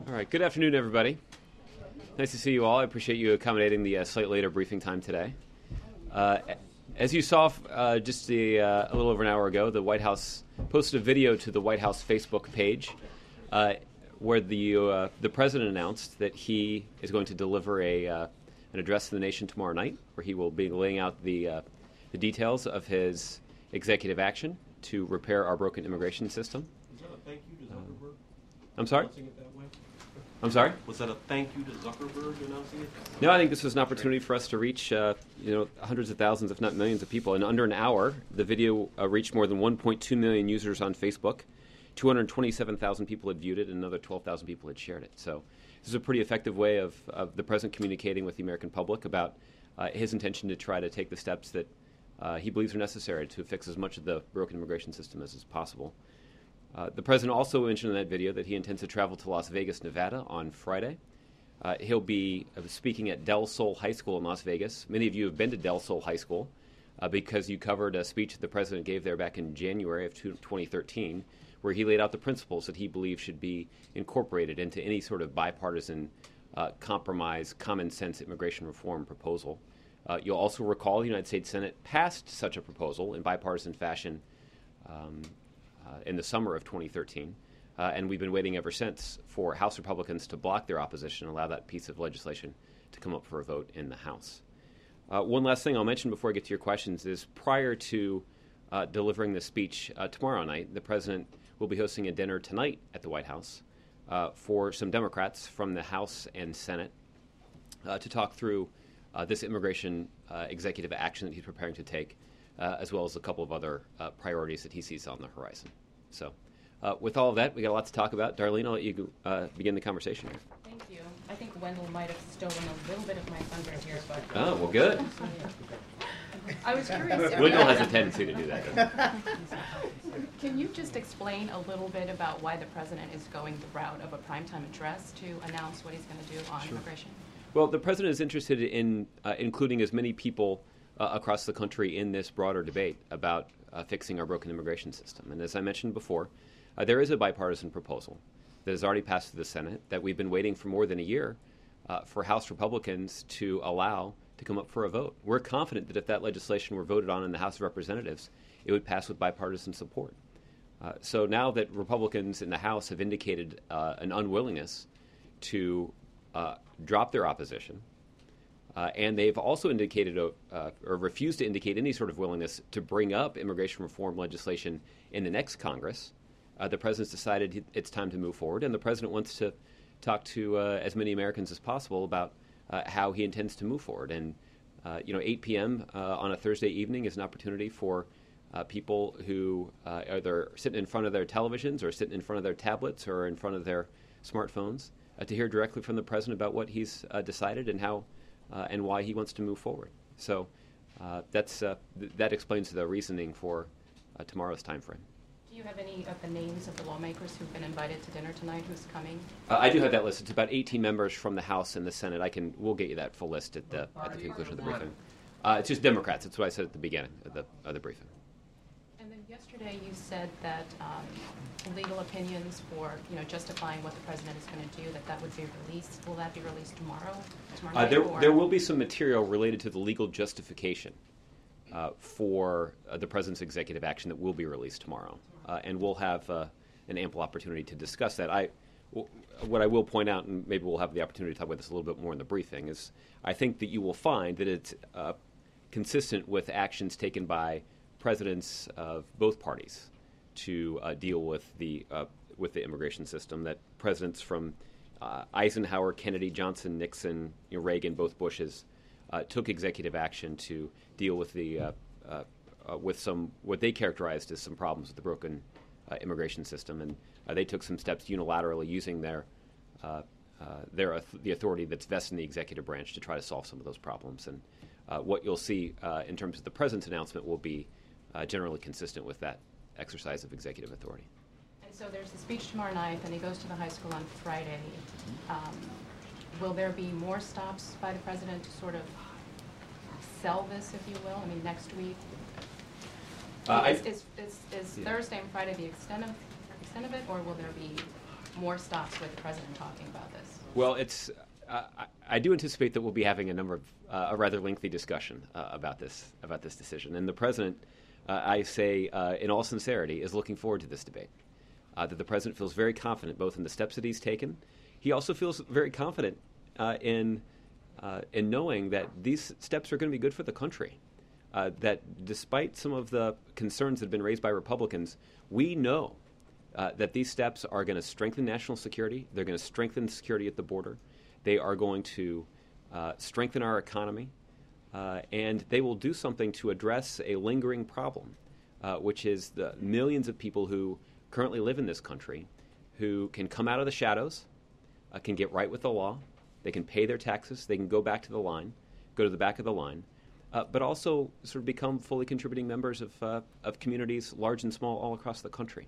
All right. Good afternoon, everybody. Nice to see you all. I appreciate you accommodating the slightly later briefing time today. As you saw just a little over an hour ago, the White House posted a video to the White House Facebook page where the president announced that he is going to deliver an address to the nation tomorrow night, where he will be laying out the details of his executive action to repair our broken immigration system. Is that a thank you to Zuckerberg? I'm sorry? Announcing it that way? I'm sorry? Was that a thank you to Zuckerberg announcing it? No, I think this was an opportunity for us to reach hundreds of thousands, if not millions of people. In under an hour, the video reached more than 1.2 million users on Facebook. 227,000 people had viewed it, and another 12,000 people had shared it. So this is a pretty effective way of the president communicating with the American public about his intention to try to take the steps that he believes are necessary to fix as much of the broken immigration system as is possible. The president also mentioned in that video that he intends to travel to Las Vegas, Nevada on Friday. He'll be speaking at Del Sol High School in Las Vegas. Many of you have been to Del Sol High School because you covered a speech that the president gave there back in January of 2013, where he laid out the principles that he believes should be incorporated into any sort of bipartisan compromise, common sense immigration reform proposal. You'll also recall the United States Senate passed such a proposal in bipartisan fashion in the summer of 2013, and we've been waiting ever since for House Republicans to block their opposition and allow that piece of legislation to come up for a vote in the House. One last thing I'll mention before I get to your questions is prior to delivering this speech tomorrow night, the president will be hosting a dinner tonight at the White House for some Democrats from the House and Senate to talk through this immigration executive action that he's preparing to take, as well as a couple of other priorities that he sees on the horizon. So with all of that, we got a lot to talk about. Darlene, I'll let you begin the conversation here. Thank you. I think Wendell might have stolen a little bit of my thunder here, but... Oh, well, good. I was curious. Wendell has a tendency to do that. Can you just explain a little bit about why the president is going the route of a primetime address to announce what he's going to do on immigration? Well, the president is interested in including as many people across the country in this broader debate about fixing our broken immigration system. And as I mentioned before, there is a bipartisan proposal that has already passed through the Senate that we've been waiting for more than a year for House Republicans to allow to come up for a vote. We're confident that if that legislation were voted on in the House of Representatives, it would pass with bipartisan support. So now that Republicans in the House have indicated an unwillingness to drop their opposition, and they've also indicated or refused to indicate any sort of willingness to bring up immigration reform legislation in the next Congress, the president's decided it's time to move forward, and the president wants to talk to as many Americans as possible about how he intends to move forward. And 8 p.m. On a Thursday evening is an opportunity for people who are either sitting in front of their televisions or sitting in front of their tablets or in front of their smartphones to hear directly from the president about what he's decided and how and why he wants to move forward. So that explains the reasoning for tomorrow's time frame. Do you have any of the names of the lawmakers who've been invited to dinner tonight who's coming? I do have that list. It's about 18 members from the House and the Senate. We'll get you that full list at the conclusion of the briefing. It's just Democrats. That's what I said at the beginning of the briefing. And then yesterday you said that legal opinions for justifying what the president is going to do, that would be released. Will that be released tomorrow? There will be some material related to the legal justification for the president's executive action that will be released tomorrow. And we'll have an ample opportunity to discuss that. What I will point out, and maybe we'll have the opportunity to talk about this a little bit more in the briefing, is I think that you will find that it's consistent with actions taken by presidents of both parties to deal with the immigration system, that presidents from Eisenhower, Kennedy, Johnson, Nixon, Reagan, both Bushes, took executive action to deal with with some what they characterized as some problems with the broken immigration system, and they took some steps unilaterally using the authority that's vested in the executive branch to try to solve some of those problems. And what you'll see in terms of the president's announcement will be generally consistent with that exercise of executive authority. And so there's a speech tomorrow night, and he goes to the high school on Friday. Will there be more stops by the president to sort of sell this, if you will? I mean, next week? Is Thursday and Friday the extent of it, or will there be more stops with the president talking about this? Well, I do anticipate that we'll be having a rather lengthy discussion about this decision, and the president, I say in all sincerity, is looking forward to this debate. That the president feels very confident both in the steps that he's taken. He also feels very confident in knowing that these steps are going to be good for the country. That despite some of the concerns that have been raised by Republicans, we know that these steps are going to strengthen national security. They're going to strengthen security at the border. They are going to strengthen our economy. And they will do something to address a lingering problem, which is the millions of people who currently live in this country who can come out of the shadows, can get right with the law, they can pay their taxes, they can go back to the line, go to the back of the line, but also sort of become fully contributing members of communities, large and small, all across the country.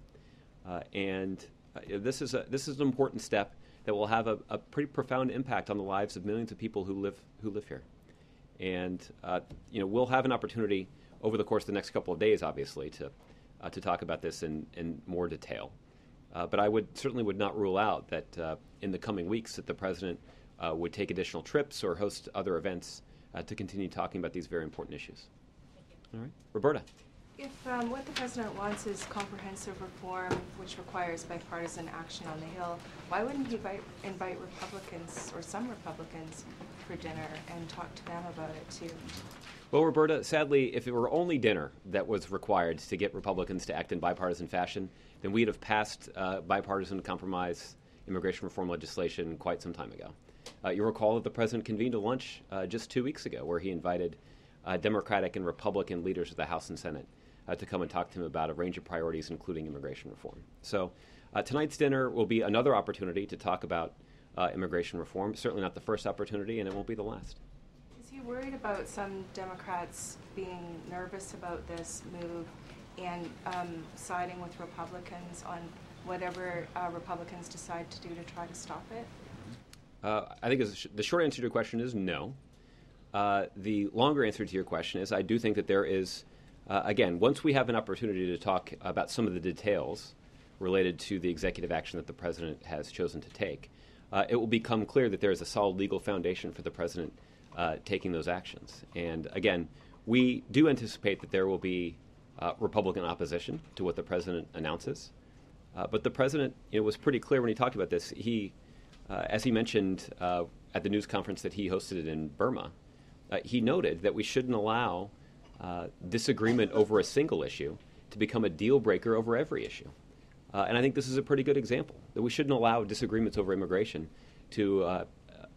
This is an important step that will have a pretty profound impact on the lives of millions of people who live here. And we'll have an opportunity over the course of the next couple of days, obviously, to talk about this in more detail. But I certainly would not rule out that in the coming weeks that the president would take additional trips or host other events to continue talking about these very important issues. All right, Roberta. If what the president wants is comprehensive reform, which requires bipartisan action on the Hill, why wouldn't he invite Republicans or some Republicans for dinner and talk to them about it too? Well, Roberta, sadly, if it were only dinner that was required to get Republicans to act in bipartisan fashion, then we'd have passed bipartisan compromise immigration reform legislation quite some time ago. You'll recall that the president convened a lunch just 2 weeks ago where he invited Democratic and Republican leaders of the House and Senate to come and talk to him about a range of priorities, including immigration reform. So tonight's dinner will be another opportunity to talk about immigration reform. Certainly not the first opportunity, and it won't be the last. Is he worried about some Democrats being nervous about this move and siding with Republicans on whatever Republicans decide to do to try to stop it? I think the short answer to your question is no. The longer answer to your question is I do think that there is, again, once we have an opportunity to talk about some of the details related to the executive action that the president has chosen to take, it will become clear that there is a solid legal foundation for the president taking those actions. And again, we do anticipate that there will be Republican opposition to what the president announces. But the president was pretty clear when he talked about this. He, as he mentioned at the news conference that he hosted in Burma, he noted that we shouldn't allow disagreement over a single issue to become a deal breaker over every issue. And I think this is a pretty good example, that we shouldn't allow disagreements over immigration to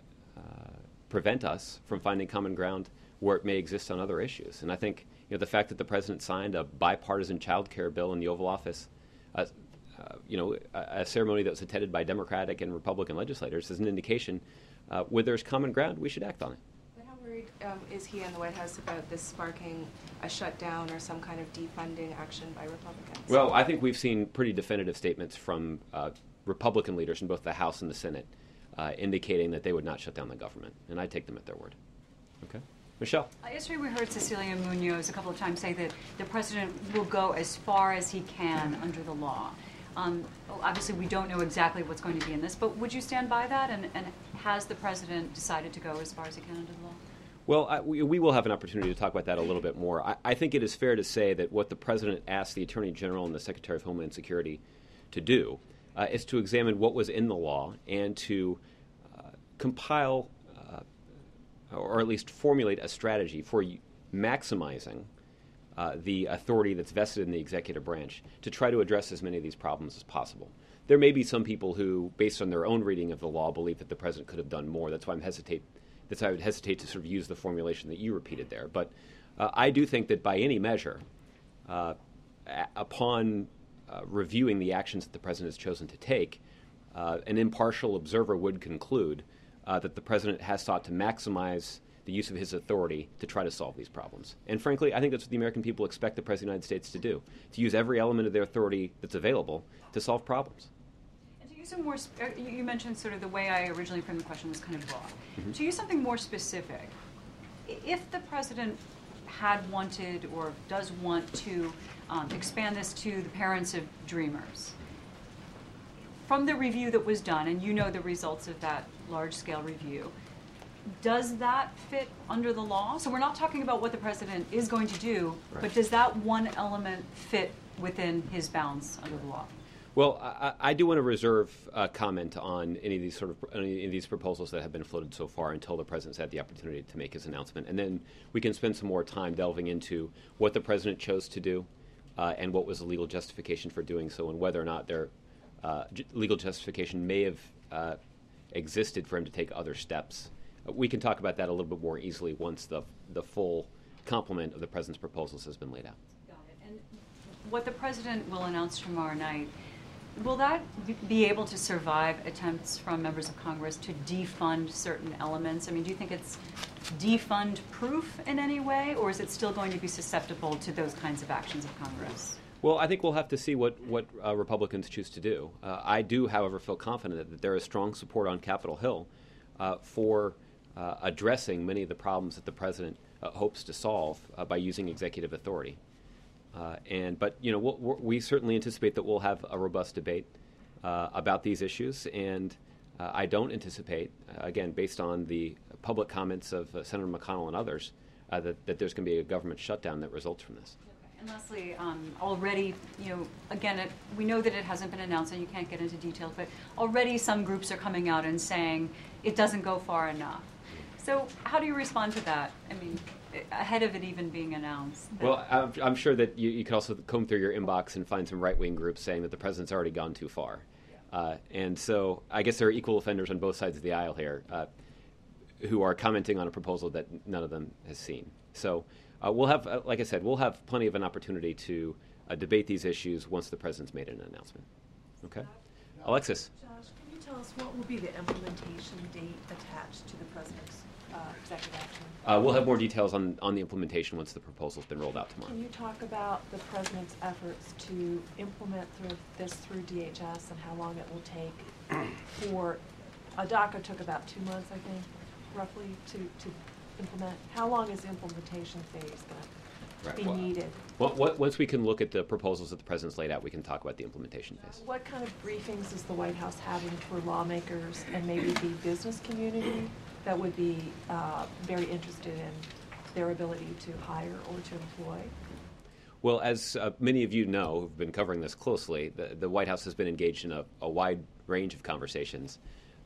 prevent us from finding common ground where it may exist on other issues. And I think the fact that the president signed a bipartisan child care bill in the Oval Office, a ceremony that was attended by Democratic and Republican legislators, is an indication where there's common ground, we should act on it. But how worried is he in the White House about this sparking a shutdown or some kind of defunding action by Republicans? Well, I think we've seen pretty definitive statements from Republican leaders in both the House and the Senate indicating that they would not shut down the government, and I take them at their word. Okay. Michelle. Yesterday we heard Cecilia Munoz a couple of times say that the president will go as far as he can under the law. Obviously, we don't know exactly what's going to be in this, but would you stand by that? And has the president decided to go as far as he can under the law? Well, we will have an opportunity to talk about that a little bit more. I think it is fair to say that what the president asked the Attorney General and the Secretary of Homeland Security to do is to examine what was in the law and to compile or at least formulate a strategy for maximizing the authority that's vested in the executive branch to try to address as many of these problems as possible. There may be some people who, based on their own reading of the law, believe that the president could have done more. That's why I would hesitate to sort of use the formulation that you repeated there. But I do think that by any measure, upon reviewing the actions that the president has chosen to take, an impartial observer would conclude that the president has sought to maximize the use of his authority to try to solve these problems. And frankly, I think that's what the American people expect the President of the United States to do, to use every element of their authority that's available to solve problems. And to use some more, you mentioned sort of the way I originally framed the question was kind of broad. Mm-hmm. To use something more specific, if the president had wanted or does want to expand this to the parents of dreamers, from the review that was done, and you know the results of that large-scale review, does that fit under the law? So we're not talking about what the president is going to do, Right. but does that one element fit within his bounds under the law? Well, I do want to reserve comment on any of these proposals that have been floated so far until the president's had the opportunity to make his announcement, and then we can spend some more time delving into what the president chose to do and what was the legal justification for doing so, and whether or not their legal justification may have existed for him to take other steps. We can talk about that a little bit more easily once the full complement of the president's proposals has been laid out. Got it. And what the president will announce tomorrow night, will that be able to survive attempts from members of Congress to defund certain elements? I mean, do you think it's defund proof in any way, or is it still going to be susceptible to those kinds of actions of Congress? Well, I think we'll have to see what Republicans choose to do. I do, however, feel confident that there is strong support on Capitol Hill for addressing many of the problems that the president hopes to solve by using executive authority. But we certainly anticipate that we'll have a robust debate about these issues, and I don't anticipate, again, based on the public comments of Senator McConnell and others, that there's going to be a government shutdown that results from this. And Leslie, already, again, we know that it hasn't been announced, and you can't get into details, but already some groups are coming out and saying it doesn't go far enough. So how do you respond to that? I mean, ahead of it even being announced? Well, I'm sure that you could also comb through your inbox and find some right-wing groups saying that the president's already gone too far. And so I guess there are equal offenders on both sides of the aisle here who are commenting on a proposal that none of them has seen. So we'll have, like I said, we'll have plenty of an opportunity to debate these issues once the president's made an announcement. Okay? Alexis. Josh, can you tell us what will be the implementation date attached to the president's executive action? We'll have more details on the implementation once the proposal's been rolled out tomorrow. Can you talk about the president's efforts to implement this through DHS and how long it will take for, DACA took about 2 months, I think, roughly, to implement. How long is the implementation phase going to be needed? Well, once we can look at the proposals that the president's laid out, we can talk about the implementation phase. What kind of briefings is the White House having for lawmakers and maybe the business community that would be very interested in their ability to hire or to employ? Well, as many of you know who've been covering this closely, the White House has been engaged in a wide range of conversations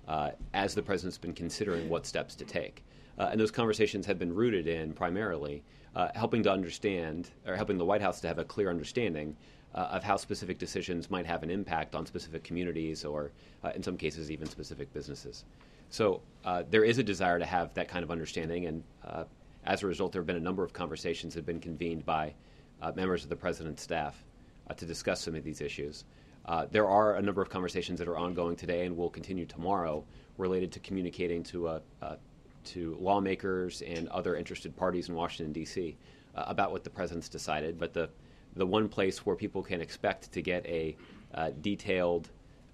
as the president's been considering what steps to take. And those conversations have been rooted in primarily helping to understand, or helping the White House to have a clear understanding of how specific decisions might have an impact on specific communities or, in some cases, even specific businesses. So there is a desire to have that kind of understanding, and as a result, there have been a number of conversations that have been convened by members of the president's staff to discuss some of these issues. There are a number of conversations that are ongoing today and will continue tomorrow related to communicating to lawmakers and other interested parties in Washington, D.C. About what the president's decided. But the one place where people can expect to get a detailed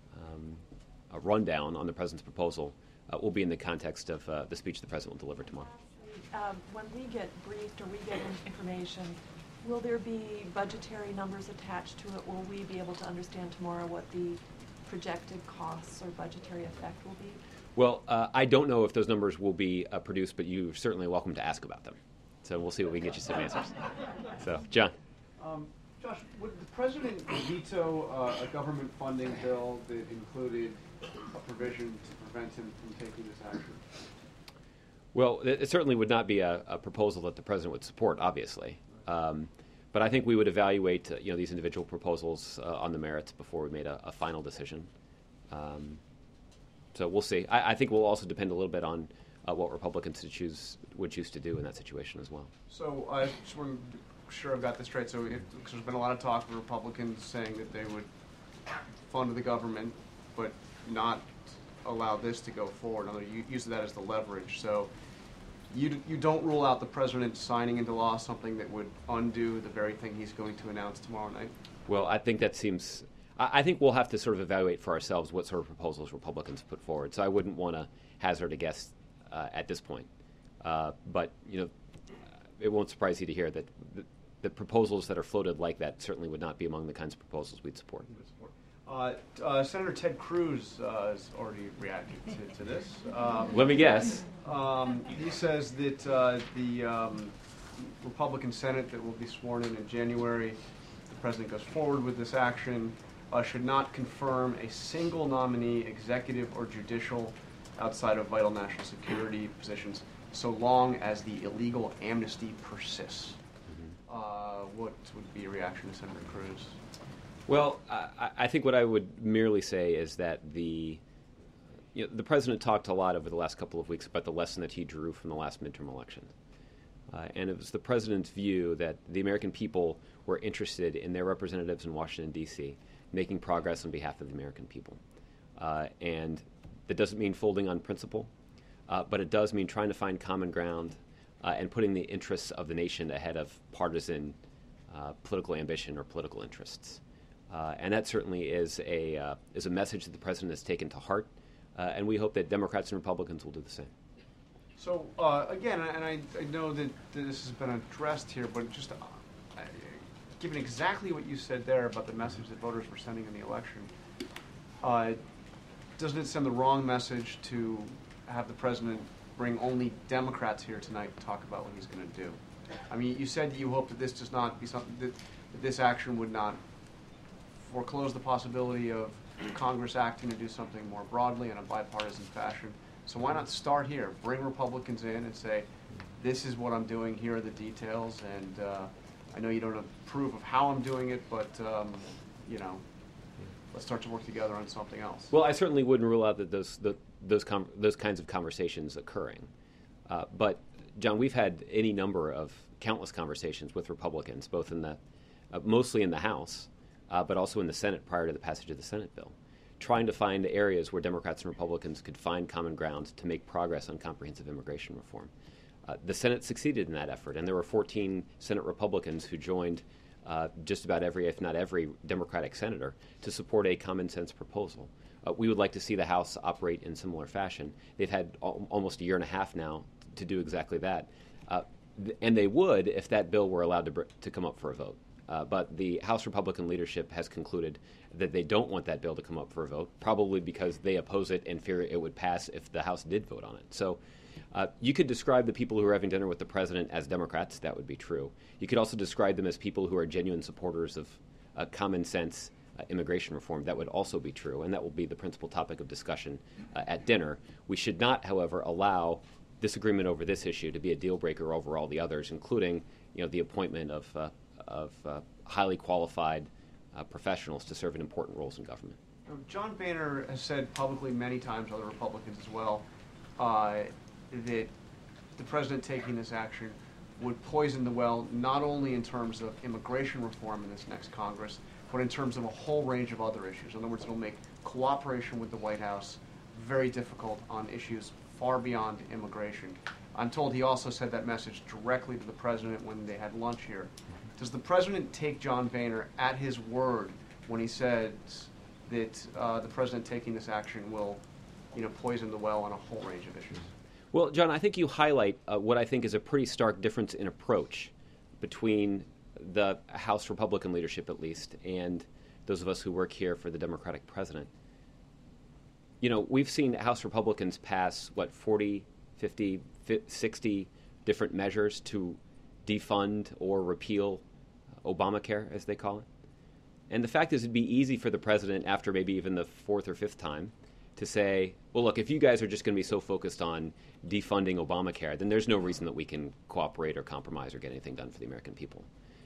rundown on the president's proposal will be in the context of the speech the president will deliver tomorrow. When we get briefed or we get information, will there be budgetary numbers attached to it? Will we be able to understand tomorrow what the projected costs or budgetary effect will be? Well, I don't know if those numbers will be produced, but you're certainly welcome to ask about them. So we'll see what we can get you some answers. So, John. Josh, would the president veto a government funding bill that included a provision to prevent him from taking this action? Well, it certainly would not be a proposal that the president would support, obviously. But I think we would evaluate these individual proposals on the merits before we made a final decision. So we'll see. I think we'll also depend a little bit on what Republicans would choose to do in that situation as well. So I just want to be sure I've got this straight. So there's been a lot of talk of Republicans saying that they would fund the government, but not allow this to go forward. You use that as the leverage. So you don't rule out the president signing into law something that would undo the very thing he's going to announce tomorrow night? Well, I think that seems... I think we'll have to sort of evaluate for ourselves what sort of proposals Republicans put forward. So I wouldn't want to hazard a guess at this point. But, it won't surprise you to hear that the proposals that are floated like that certainly would not be among the kinds of proposals we'd support. Senator Ted Cruz has already reacted to this. Let me guess. He says that the Republican Senate that will be sworn in January, if the president goes forward with this action, should not confirm a single nominee, executive or judicial, outside of vital national security positions, so long as the illegal amnesty persists. What would be a reaction to Senator Cruz? Well, I think what I would merely say is that the president talked a lot over the last couple of weeks about the lesson that he drew from the last midterm election. And it was the president's view that the American people were interested in their representatives in Washington, D.C., making progress on behalf of the American people. And that doesn't mean folding on principle, but it does mean trying to find common ground and putting the interests of the nation ahead of partisan political ambition or political interests. And that certainly is a message that the president has taken to heart, and we hope that Democrats and Republicans will do the same. So, again, and I know that this has been addressed here, but just given exactly what you said there about the message that voters were sending in the election, doesn't it send the wrong message to have the president bring only Democrats here tonight to talk about what he's going to do? I mean, you said that you hope that this does not be something, that this action would not foreclose the possibility of Congress acting to do something more broadly in a bipartisan fashion. So why not start here? Bring Republicans in and say, this is what I'm doing, here are the details, and I know you don't approve of how I'm doing it, but, let's start to work together on something else. Well, I certainly wouldn't rule out that those kinds of conversations occurring. But, John, we've had any number of countless conversations with Republicans, both in the mostly in the House, but also in the Senate prior to the passage of the Senate bill, trying to find areas where Democrats and Republicans could find common ground to make progress on comprehensive immigration reform. The Senate succeeded in that effort, and there were 14 Senate Republicans who joined just about every, if not every, Democratic senator to support a common sense proposal. We would like to see the House operate in similar fashion. They've had almost a year and a half now to do exactly that. And they would if that bill were allowed to come up for a vote. But the House Republican leadership has concluded that they don't want that bill to come up for a vote, probably because they oppose it and fear it would pass if the House did vote on it. So you could describe the people who are having dinner with the president as Democrats. That would be true. You could also describe them as people who are genuine supporters of common sense immigration reform. That would also be true, and that will be the principal topic of discussion at dinner. We should not, however, allow disagreement over this issue to be a deal breaker over all the others, including the appointment of highly qualified professionals to serve in important roles in government. John Boehner has said publicly many times, other Republicans as well, that the president taking this action would poison the well, not only in terms of immigration reform in this next Congress, but in terms of a whole range of other issues. In other words, it'll make cooperation with the White House very difficult on issues far beyond immigration. I'm told he also said that message directly to the president when they had lunch here. Does the president take John Boehner at his word when he says that the president taking this action will, poison the well on a whole range of issues? Well, John, I think you highlight what I think is a pretty stark difference in approach between the House Republican leadership, at least, and those of us who work here for the Democratic president. We've seen House Republicans pass, 40, 50, 60 different measures to defund or repeal Obamacare, as they call it. And the fact is, it'd be easy for the president, after maybe even the fourth or fifth time, to say, well, look, if you guys are just going to be so focused on defunding Obamacare, then there's no reason that we can cooperate or compromise or get anything done for the American people.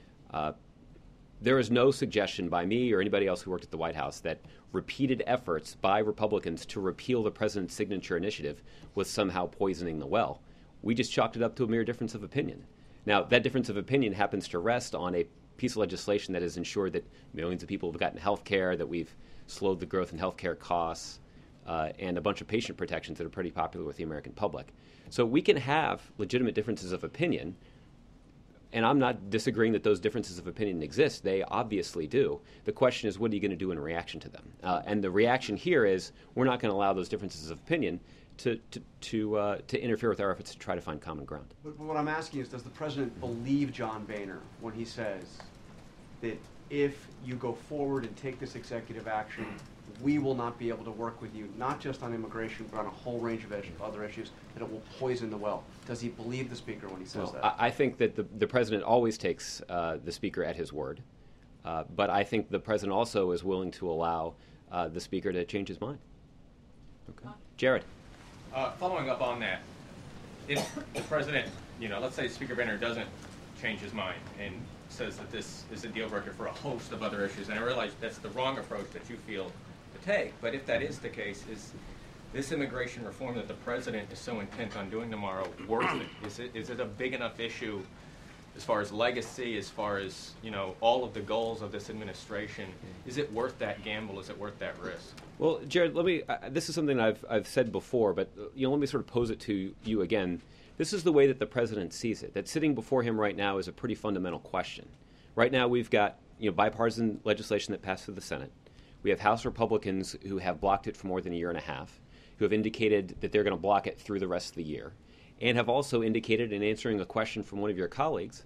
There is no suggestion by me or anybody else who worked at the White House that repeated efforts by Republicans to repeal the president's signature initiative was somehow poisoning the well. We just chalked it up to a mere difference of opinion. Now, that difference of opinion happens to rest on a piece of legislation that has ensured that millions of people have gotten health care, that we've slowed the growth in health care costs, and a bunch of patient protections that are pretty popular with the American public. So we can have legitimate differences of opinion, and I'm not disagreeing that those differences of opinion exist. They obviously do. The question is, what are you going to do in reaction to them? And the reaction here is, we're not going to allow those differences of opinion to interfere with our efforts to try to find common ground. But what I'm asking is, does the president believe John Boehner when he says that if you go forward and take this executive action, we will not be able to work with you, not just on immigration, but on a whole range of other issues, that it will poison the well. Does he believe the Speaker when he says Well, that? I think that the President always takes the Speaker at his word. But I think the President also is willing to allow the Speaker to change his mind. Okay. Jared. Following up on that, if the President, let's say Speaker Boehner doesn't change his mind and says that this is a deal breaker for a host of other issues, and I realize that's the wrong approach that you feel to take, but if that is the case, is this immigration reform that the President is so intent on doing tomorrow worth it? Is it a big enough issue as far as legacy, as far as, all of the goals of this administration? Is it worth that gamble? Is it worth that risk? Well, Jared, let me. This is something I've said before, but let me sort of pose it to you again. This is the way that the President sees it. That sitting before him right now is a pretty fundamental question. Right now, we've got bipartisan legislation that passed through the Senate. We have House Republicans who have blocked it for more than a year and a half, who have indicated that they're going to block it through the rest of the year, and have also indicated in answering a question from one of your colleagues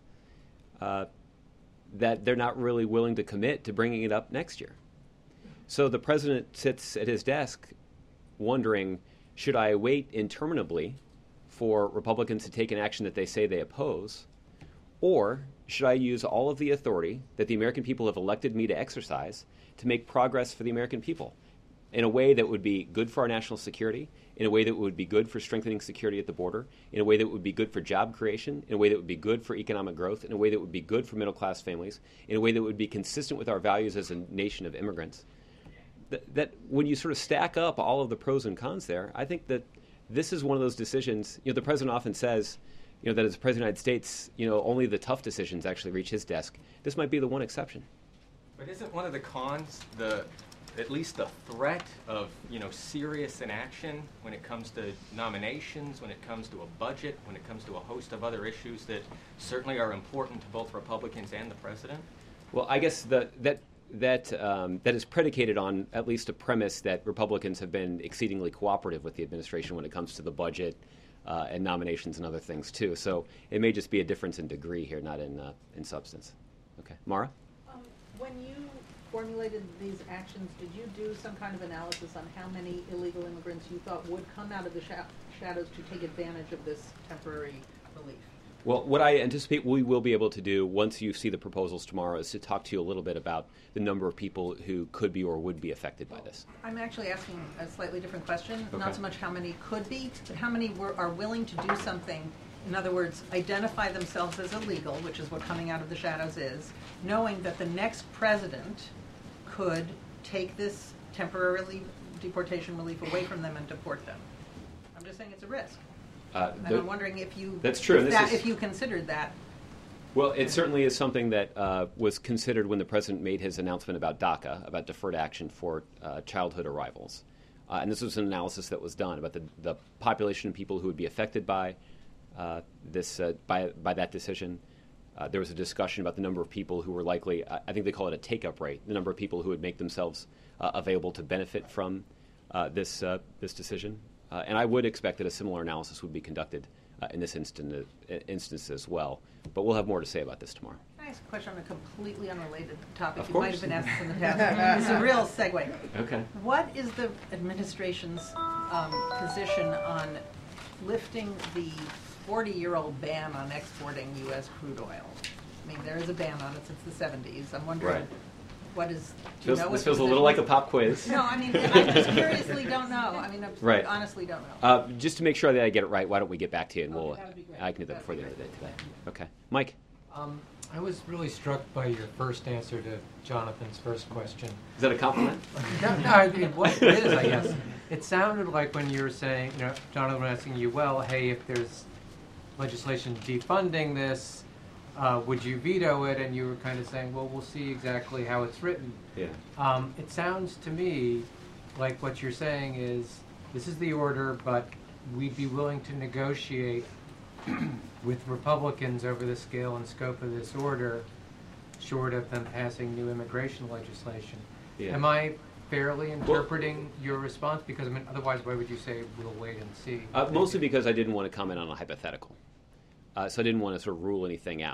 that they're not really willing to commit to bringing it up next year. So the President sits at his desk wondering, should I wait interminably for Republicans to take an action that they say they oppose, or should I use all of the authority that the American people have elected me to exercise to make progress for the American people in a way that would be good for our national security, in a way that would be good for strengthening security at the border, in a way that would be good for job creation, in a way that would be good for economic growth, in a way that would be good for middle-class families, in a way that would be consistent with our values as a nation of immigrants. That when you sort of stack up all of the pros and cons there, I think that this is one of those decisions. The President often says, that as the President of the United States, only the tough decisions actually reach his desk. This might be the one exception. But isn't one of the cons at least the threat of, serious inaction when it comes to nominations, when it comes to a budget, when it comes to a host of other issues that certainly are important to both Republicans and the President? Well, I guess that is predicated on at least a premise that Republicans have been exceedingly cooperative with the administration when it comes to the budget and nominations and other things too. So it may just be a difference in degree here, not in substance. Okay, Mara? When you formulated these actions, did you do some kind of analysis on how many illegal immigrants you thought would come out of the shadows to take advantage of this temporary relief? Well, what I anticipate we will be able to do once you see the proposals tomorrow is to talk to you a little bit about the number of people who could be or would be affected by this. I'm actually asking a slightly different question. Okay. Not so much how many could be, but how many are willing to do something. In other words, identify themselves as illegal, which is what coming out of the shadows is, knowing that the next president could take this temporarily deportation relief away from them and deport them. I'm just saying it's a risk. And I'm wondering if you That's true. if you considered that. Well, it certainly is something that was considered when the President made his announcement about DACA, about deferred action for childhood arrivals. And this was an analysis that was done about the population of people who would be affected by by that decision. There was a discussion about the number of people who were likely, I think they call it a take-up rate, the number of people who would make themselves available to benefit from this decision. And I would expect that a similar analysis would be conducted in this instance as well. But we'll have more to say about this tomorrow. Can I ask a question on a completely unrelated topic? Of You course. might have been asked in the past. It's a real segue. Okay. What is the administration's position on lifting the 40-year-old ban on exporting U.S. crude oil? I mean, there is a ban on it since the 70s. I'm wondering Right. what is... Do you know what This the feels a little position like a pop quiz. No, I mean, I just curiously don't know. I mean, I Right. honestly don't know. Just to make sure that I get it right, why don't we get back to you and Okay, that would be great. I can do that before the end of the day today. Okay. Mike? I was really struck by your first answer to Jonathan's first question. Is that a compliment? It is, I guess. It sounded like when you were saying, Jonathan was asking you, well, hey, if there's legislation defunding this, would you veto it? And you were kind of saying, well, we'll see exactly how it's written. Yeah. It sounds to me like what you're saying is, this is the order, but we'd be willing to negotiate with Republicans over the scale and scope of this order, short of them passing new immigration legislation. Yeah. Am I fairly interpreting your response? Because, I mean, otherwise, why would you say we'll wait and see? Mostly because I didn't want to comment on a hypothetical. So I didn't want to sort of rule anything out.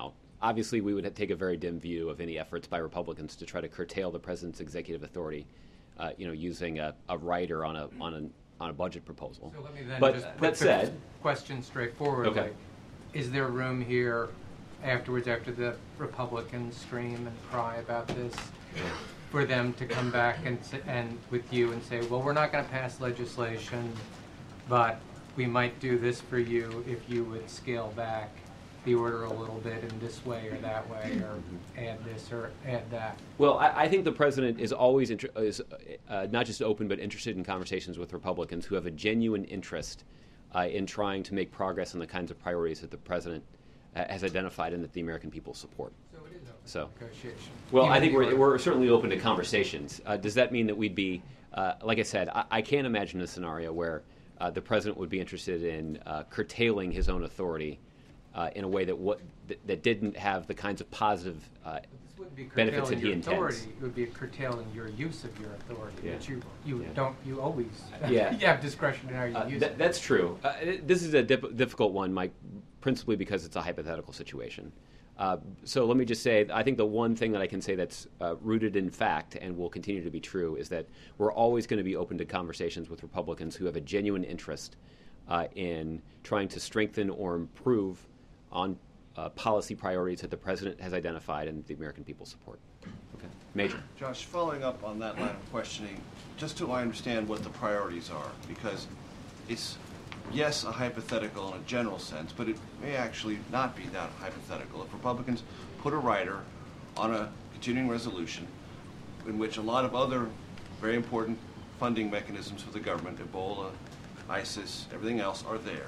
obviously, we would take a very dim view of any efforts by Republicans to try to curtail the president's executive authority, using a writer on a budget proposal. So let me then But just put that the said, question straightforwardly. Okay. Is there room here afterwards, after the Republicans stream and cry about this, for them to come back and with you and say, well, we're not going to pass legislation, but we might do this for you if you would scale back the order a little bit in this way or that way, or add this or add that? well, I think the president is always not just open but interested in conversations with Republicans who have a genuine interest in trying to make progress on the kinds of priorities that the president has identified and that the American people support. So it is open So, negotiation. well, Even I think the order. we're certainly open to conversations. Does that mean that we'd be, like I said, I can't imagine a scenario where the president would be interested in curtailing his own authority in a way that didn't have the kinds of positive This wouldn't be benefits that curtailing he your intends. authority. It would be curtailing your use of your authority, Yeah. which you Yeah. don't, you always, Yeah. you have discretion in how you use it. That's true. This is a difficult one, Mike, principally because it's a hypothetical situation. So let me just say, I think the one thing that I can say that's rooted in fact and will continue to be true is that we're always going to be open to conversations with Republicans who have a genuine interest in trying to strengthen or improve on policy priorities that the president has identified and the American people support. Okay. Major. Josh, following up on that line of questioning, just so I understand what the priorities are, because it's, yes, a hypothetical in a general sense, but it may actually not be that hypothetical. If Republicans put a rider on a continuing resolution in which a lot of other very important funding mechanisms for the government, Ebola, ISIS, everything else, are there,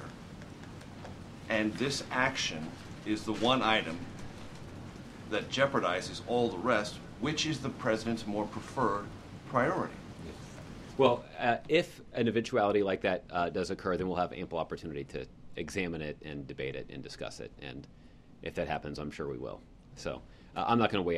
and this action is the one item that jeopardizes all the rest, which is the president's more preferred priority? Well, if an eventuality like that does occur, then we'll have ample opportunity to examine it and debate it and discuss it. And if that happens, I'm sure we will. So I'm not going to weigh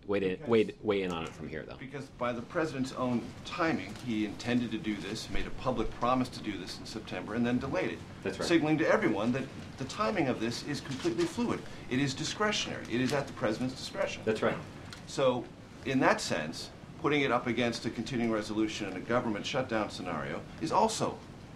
in on it from here, though. Because by the president's own timing, he intended to do this, made a public promise to do this in September, and then delayed it. That's right. Signaling to everyone that the timing of this is completely fluid. It is discretionary. It is at the president's discretion. That's right. So, in that sense, putting it up against a continuing resolution in a government shutdown scenario is also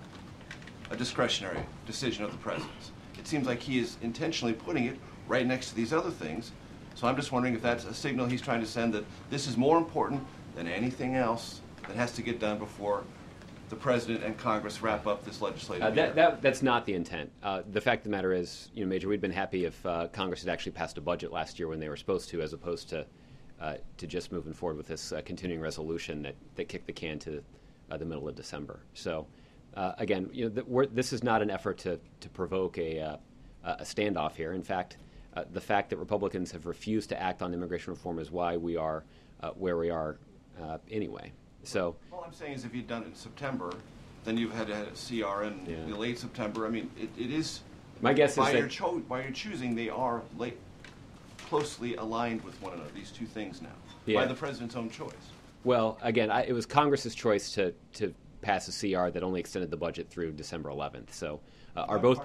a discretionary decision of the president's. It seems like he is intentionally putting it right next to these other things. So I'm just wondering if that's a signal he's trying to send that this is more important than anything else that has to get done before the president and Congress wrap up this legislative year. That's not the intent. The fact of the matter is, Major, we'd been happy if Congress had actually passed a budget last year when they were supposed to, as opposed to just moving forward with this continuing resolution that kicked the can to the middle of December. So, again, this is not an effort to provoke a standoff here. In fact, the fact that Republicans have refused to act on immigration reform is why we are where we are anyway. So all I'm saying is if you'd done it in September, then you've had to have a CR in late September. I mean, it is. My guess is by that by your choosing, they are closely aligned with one another. These two things now, Yeah. by the president's own choice. Well, again, it was Congress's choice to pass a CR that only extended the budget through December 11th. So are both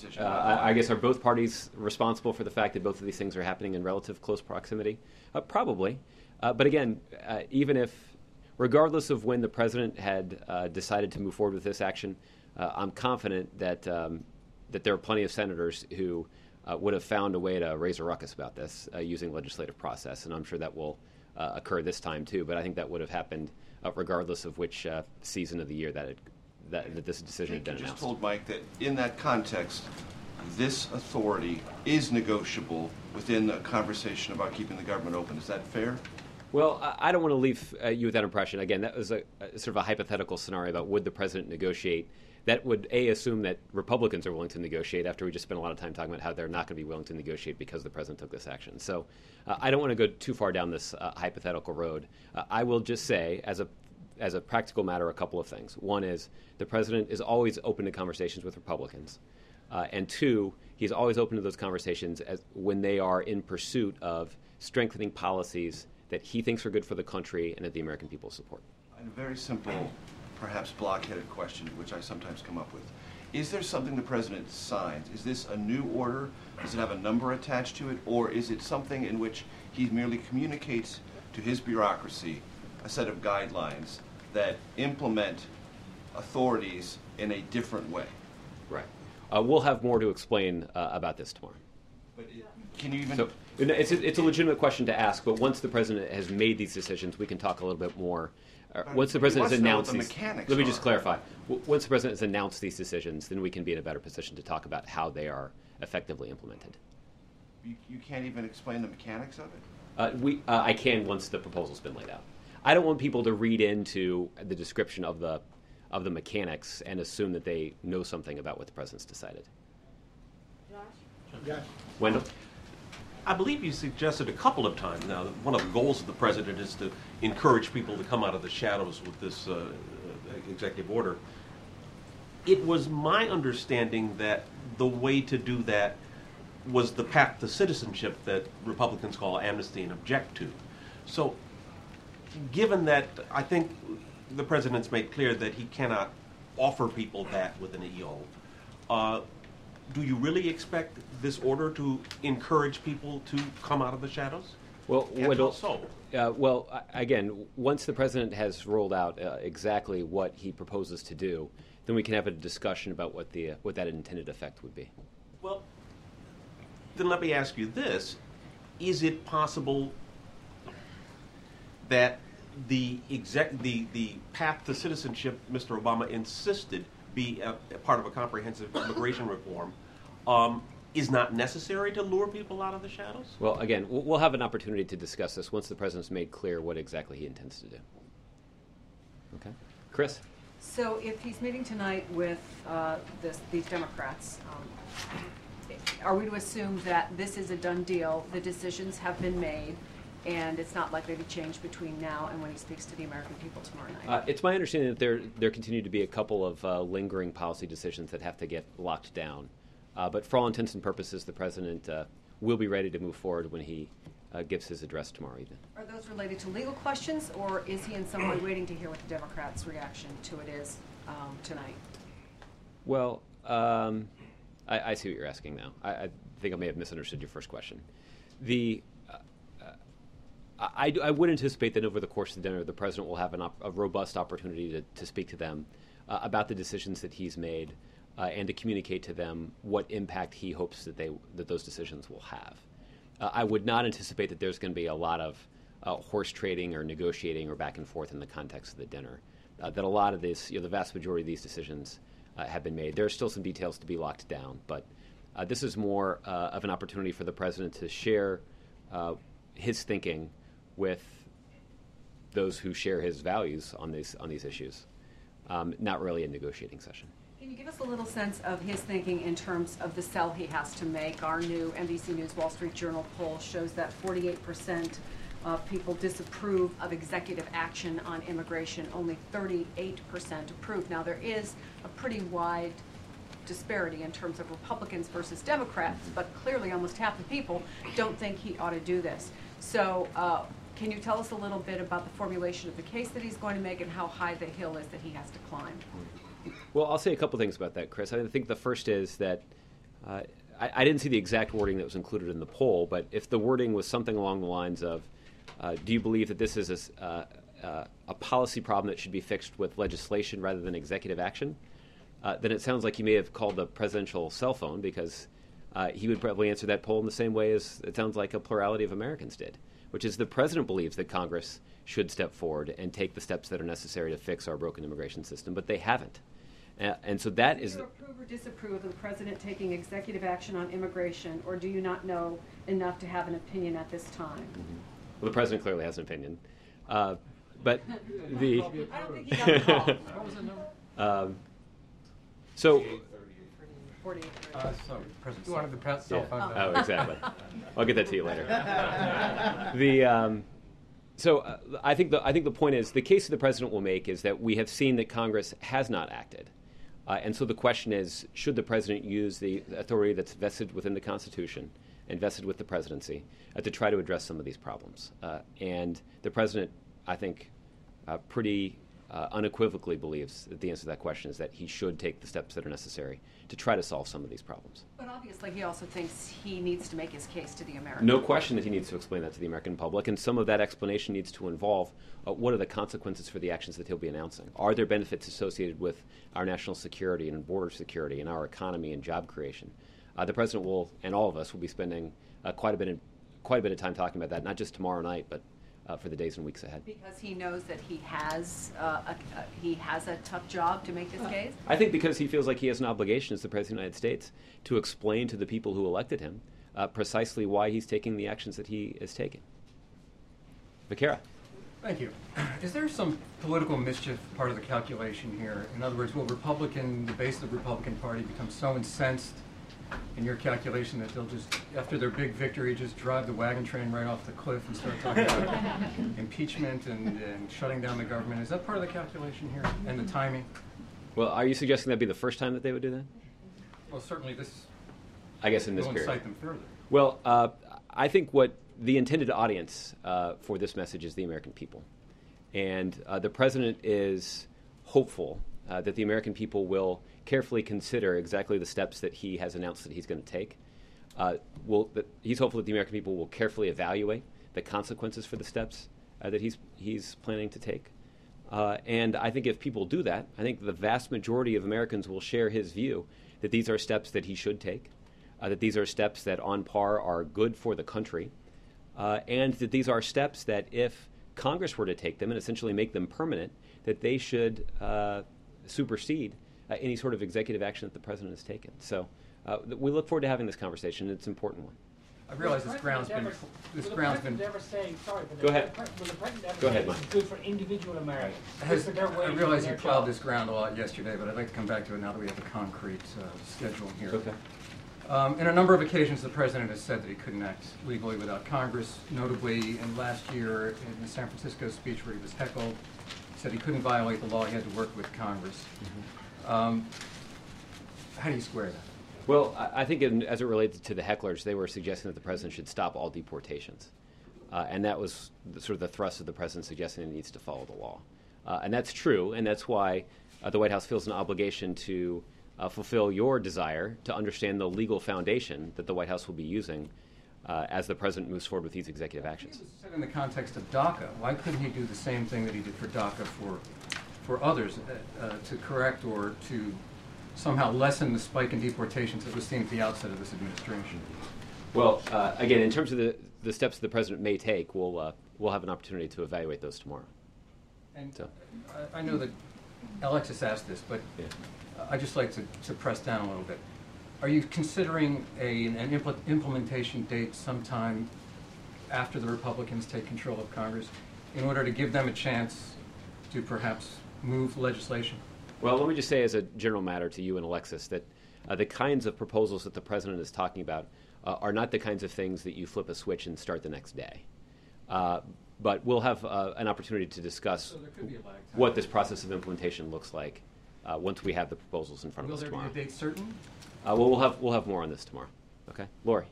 I guess are both parties responsible for the fact that both of these things are happening in relative close proximity? Probably. But again, even if, regardless of when the president had decided to move forward with this action, I'm confident that that there are plenty of senators who would have found a way to raise a ruckus about this using legislative process, and I'm sure that will occur this time too. But I think that would have happened regardless of which season of the year that this decision had been You just announced. told Mike that in that context, this authority is negotiable within a conversation about keeping the government open. Is that fair? Well, I don't want to leave you with that impression. Again, that was a sort of a hypothetical scenario about would the president negotiate. That would, assume that Republicans are willing to negotiate after we just spent a lot of time talking about how they're not going to be willing to negotiate because the president took this action. So I don't want to go too far down this hypothetical road. I will just say, as a practical matter, a couple of things. One is the president is always open to conversations with Republicans. And two, he's always open to those conversations when they are in pursuit of strengthening policies that he thinks are good for the country and that the American people support. And a very simple, perhaps blockheaded question, which I sometimes come up with. is there something the president signs? Is this a new order? Does it have a number attached to it? Or is it something in which he merely communicates to his bureaucracy a set of guidelines that implement authorities in a different way? Right. We'll have more to explain about this tomorrow. But can you even... So, it's a legitimate question to ask, but once the president has made these decisions, we can talk a little bit more. Once the president has announced these, let me just clarify. Once the president has announced these decisions, then we can be in a better position to talk about how they are effectively implemented. You can't even explain the mechanics of it? I can once the proposal's been laid out. I don't want people to read into the description of the mechanics and assume that they know something about what the president's decided. Josh? Wendell? I believe you suggested a couple of times now that one of the goals of the president is to encourage people to come out of the shadows with this executive order. It was my understanding that the way to do that was the path to citizenship that Republicans call amnesty and object to. So, given that I think the president's made clear that he cannot offer people that with an EO, do you really expect this order to encourage people to come out of the shadows? Well, Again, once the president has rolled out exactly what he proposes to do, then we can have a discussion about what that intended effect would be. Well, then let me ask you this. Is it possible that the path to citizenship Mr. Obama insisted be a part of a comprehensive immigration reform is not necessary to lure people out of the shadows? Well, again, we'll have an opportunity to discuss this once the president's made clear what exactly he intends to do. Okay. Chris? So if he's meeting tonight with these Democrats, are we to assume that this is a done deal, the decisions have been made, and it's not likely to change between now and when he speaks to the American people tomorrow night? It's my understanding that there continue to be a couple of lingering policy decisions that have to get locked down. But for all intents and purposes, the president will be ready to move forward when he gives his address tomorrow evening. Are those related to legal questions, or is he in some way waiting to hear what the Democrats' reaction to it is tonight? Well, I see what you're asking now. I think I may have misunderstood your first question. I would anticipate that over the course of the dinner, the president will have a robust opportunity to speak to them about the decisions that he's made and to communicate to them what impact he hopes that those decisions will have. I would not anticipate that there's going to be a lot of horse trading or negotiating or back and forth in the context of the dinner. That a lot of this, the vast majority of these decisions have been made. There are still some details to be locked down, but this is more of an opportunity for the president to share his thinking with those who share his values on these issues. Not really a negotiating session. Can you give us a little sense of his thinking in terms of the sell he has to make? Our new NBC News Wall Street Journal poll shows that 48% of people disapprove of executive action on immigration. Only 38% approve. Now, there is a pretty wide disparity in terms of Republicans versus Democrats, but clearly almost half the people don't think he ought to do this. So can you tell us a little bit about the formulation of the case that he's going to make and how high the hill is that he has to climb? Well, I'll say a couple things about that, Chris. I think the first is that I didn't see the exact wording that was included in the poll, but if the wording was something along the lines of, do you believe that this is a policy problem that should be fixed with legislation rather than executive action, then it sounds like he may have called the presidential cell phone, because he would probably answer that poll in the same way as it sounds like a plurality of Americans did, which is the president believes that Congress should step forward and take the steps that are necessary to fix our broken immigration system, but they haven't. And so that is... Do you approve or disapprove of the president taking executive action on immigration, or do you not know enough to have an opinion at this time? Mm-hmm. Well, the president clearly has an opinion. But the... I don't think he got the call. What was the number? So... 48. You wanted the cell phone number. Oh, exactly. I'll get that to you later. So I think the point is, the case that the president will make is that we have seen that Congress has not acted. And so the question is, should the president use the authority that's vested within the Constitution and vested with the presidency to try to address some of these problems? And the president, I think, pretty unequivocally believes that the answer to that question is that he should take the steps that are necessary to try to solve some of these problems. But obviously, he also thinks he needs to make his case to the American No public. question that he needs to explain that to the American public, and some of that explanation needs to involve what are the consequences for the actions that he'll be announcing. Are there benefits associated with our national security and border security and our economy and job creation? The president will, and all of us, will be spending quite a bit of time talking about that, not just tomorrow night, but for the days and weeks ahead. Because he knows that he has a tough job to make his case? I think because he feels like he has an obligation as the President of the United States to explain to the people who elected him precisely why he's taking the actions that he is taking. Vaquera. Thank you. Is there some political mischief part of the calculation here? In other words, will the base of the Republican Party become so incensed in your calculation that they'll just, after their big victory, just drive the wagon train right off the cliff and start talking about impeachment and shutting down the government? Is that part of the calculation here, and the timing? Well, are you suggesting that'd be the first time that they would do that? Well, certainly this I guess in this will period. incite them further. Well, I think what the intended audience for this message is the American people. And the president is hopeful that the American people will carefully consider exactly the steps that he has announced that he's going to take. He's hopeful that the American people will carefully evaluate the consequences for the steps that he's planning to take. And I think if people do that, I think the vast majority of Americans will share his view that these are steps that he should take, that these are steps that on par are good for the country, and that these are steps that if Congress were to take them and essentially make them permanent, that they should supersede any sort of executive action that the president has taken. So we look forward to having this conversation. It's an important one. I realize this ground's been... Ever say, sorry, but Go ahead. Will the president ever Go ahead, say Mike. it's good for individual Americans? I realize you plowed this ground a lot yesterday, but I'd like to come back to it now that we have a concrete schedule here. Okay. In a number of occasions, the president has said that he couldn't act legally without Congress. Notably, in last year, in the San Francisco speech where he was heckled, he said he couldn't violate the law, he had to work with Congress. How do you square that? Well, I think as it related to the hecklers, they were suggesting that the president should stop all deportations. And that was sort of the thrust of the president suggesting that he needs to follow the law. And that's true, and that's why the White House feels an obligation to fulfill your desire to understand the legal foundation that the White House will be using as the president moves forward with these executive actions. Said in the context of DACA, why couldn't he do the same thing that he did for DACA for others to correct or to somehow lessen the spike in deportations that was seen at the outset of this administration? Well, again, in terms of the steps the president may take, we'll have an opportunity to evaluate those tomorrow. And so. I know that Alexis asked this, but I'd just like to press down a little bit. Are you considering an implementation date sometime after the Republicans take control of Congress in order to give them a chance to perhaps move legislation? Well, let me just say as a general matter to you and Alexis that the kinds of proposals that the president is talking about are not the kinds of things that you flip a switch and start the next day. But we'll have an opportunity to discuss what this process of implementation looks like once we have the proposals in front of us tomorrow. Will there be a date certain? Well, we'll have more on this tomorrow. Okay, Lori.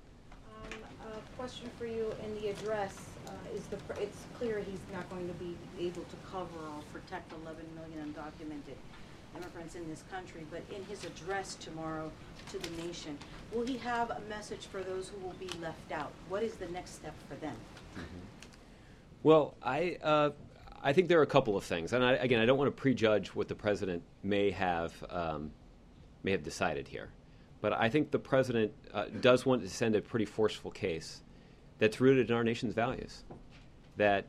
A question for you. In the address, it's clear he's not going to be able to cover or protect 11 million undocumented immigrants in this country, but in his address tomorrow to the nation, will he have a message for those who will be left out? What is the next step for them? Well, I think there are a couple of things, and I don't want to prejudge what the president may have decided here, but I think the president does want to send a pretty forceful case that's rooted in our nation's values. That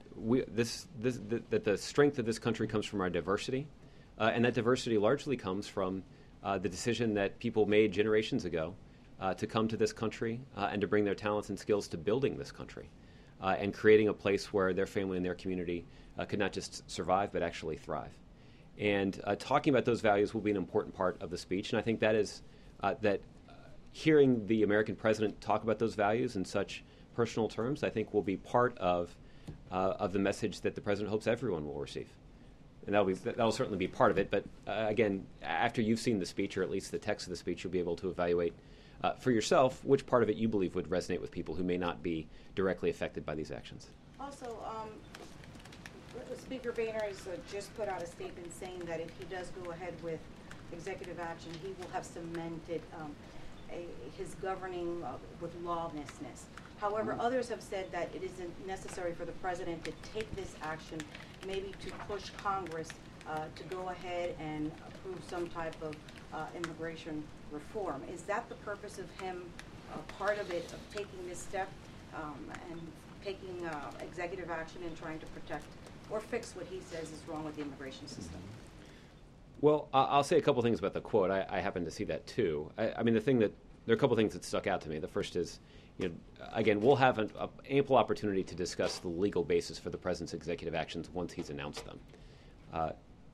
that the strength of this country comes from our diversity, and that diversity largely comes from the decision that people made generations ago to come to this country and to bring their talents and skills to building this country and creating a place where their family and their community could not just survive but actually thrive. And talking about those values will be an important part of the speech, and I think that is that hearing the American president talk about those values in such personal terms, I think will be part of the message that the president hopes everyone will receive. And that'll certainly be part of it. But again, after you've seen the speech, or at least the text of the speech, you'll be able to evaluate for yourself which part of it you believe would resonate with people who may not be directly affected by these actions. Also, Speaker Boehner has just put out a statement saying that if he does go ahead with executive action, he will have cemented his governing with lawlessness. However, others have said that it isn't necessary for the president to take this action, maybe to push Congress to go ahead and approve some type of immigration reform. Is that the purpose of him, part of it, of taking this step and taking executive action and trying to protect or fix what he says is wrong with the immigration system? Well, I'll say a couple things about the quote. I happen to see that too. I mean, there are a couple things that stuck out to me. The first is, again, we'll have an ample opportunity to discuss the legal basis for the president's executive actions once he's announced them.